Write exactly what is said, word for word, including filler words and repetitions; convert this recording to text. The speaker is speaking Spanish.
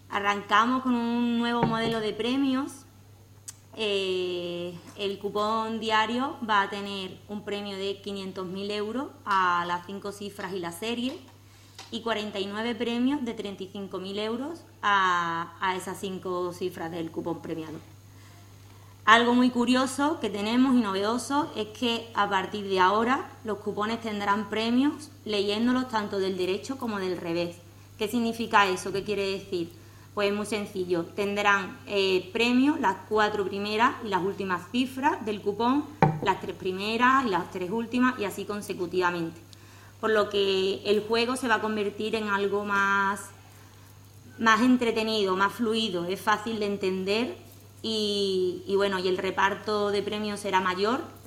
Arrancamos con un nuevo modelo de premios. Eh, el cupón diario va a tener un premio de quinientos mil euros a las cinco cifras y la serie y cuarenta y nueve premios de treinta y cinco mil euros a, a esas cinco cifras del cupón premiado. Algo muy curioso que tenemos y novedoso es que a partir de ahora los cupones tendrán premios leyéndolos tanto del derecho como del revés. ¿Qué significa eso? ¿Qué quiere decir? Pues muy sencillo, tendrán eh, premios las cuatro primeras y las últimas cifras del cupón, las tres primeras y las tres últimas y así consecutivamente. Por lo que el juego se va a convertir en algo más, más entretenido, más fluido, es fácil de entender y, y bueno, y el reparto de premios será mayor